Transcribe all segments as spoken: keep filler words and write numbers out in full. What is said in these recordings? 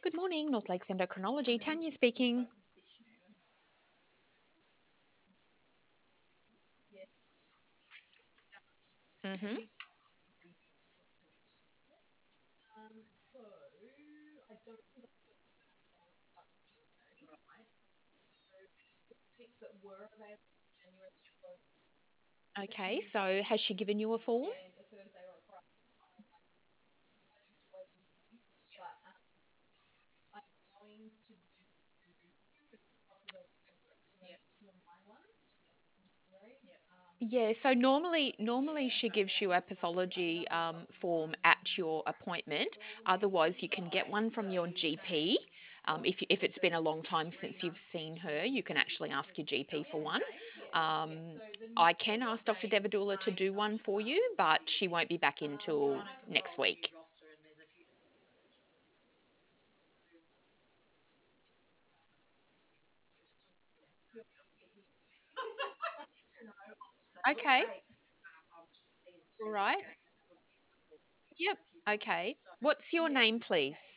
Good morning, North Lakes Endocrinology. Tanya speaking. hmm Okay, so has she given you a form? Yeah, so normally normally she gives you a pathology um, form at your appointment. Otherwise, you can get one from your G P. Um, if, if it's been a long time since you've seen her, you can actually ask your G P for one. Um, I can ask Doctor Devadula to do one for you, but she won't be back until next week. Okay, all right. Yep. Okay. What's your name, please?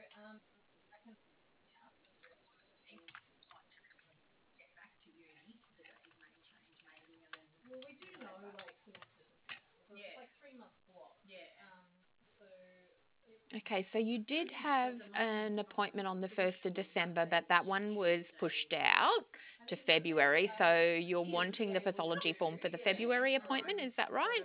Okay, so you did have an appointment on the first of December, but that one was pushed out to February. So you're wanting the pathology form for the February appointment, is that right?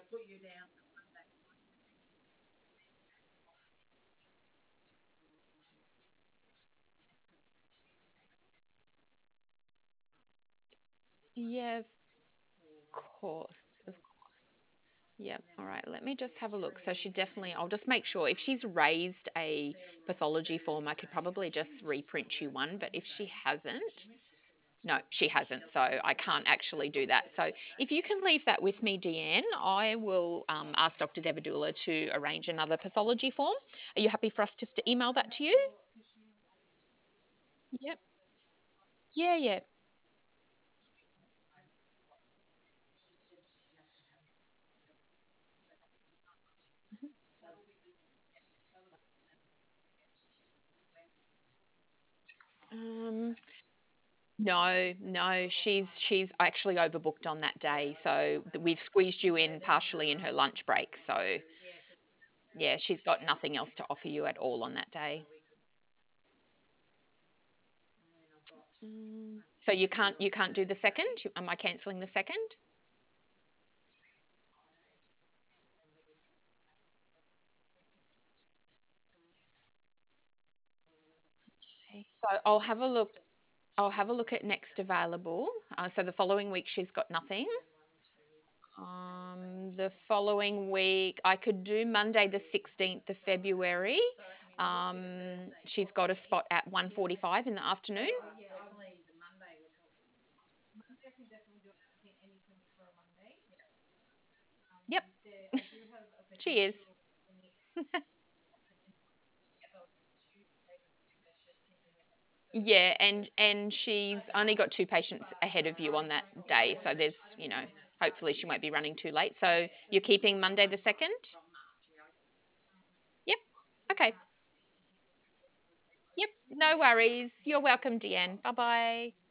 Yeah, of course. Of Yep. All right. Let me just have a look. So she definitely, I'll just make sure if she's raised a pathology form, I could probably just reprint you one. But if she hasn't, no, she hasn't. So I can't actually do that. So if you can leave that with me, Deanne, I will um, ask Doctor Devadula to arrange another pathology form. Are you happy for us just to email that to you? Yep. Yeah, yeah. Um, no, no, she's she's actually overbooked on that day, so th- we've squeezed you in partially in her lunch break. So yeah, she's got nothing else to offer you at all on that day. Mm. So you can't you can't do the second? You- Am I cancelling the second? Okay. So I'll have a look. I'll have a look at next available. Uh, so the following week she's got nothing. Um, the following week I could do Monday the sixteenth of February. Um, she's got a spot at one forty-five in the afternoon. Yep, she is. Yeah, and and she's only got two patients ahead of you on that day, so there's, you know, hopefully she won't be running too late. So you're keeping Monday the second? Yep. Okay. Yep. No worries. You're welcome, Deanne. Bye bye.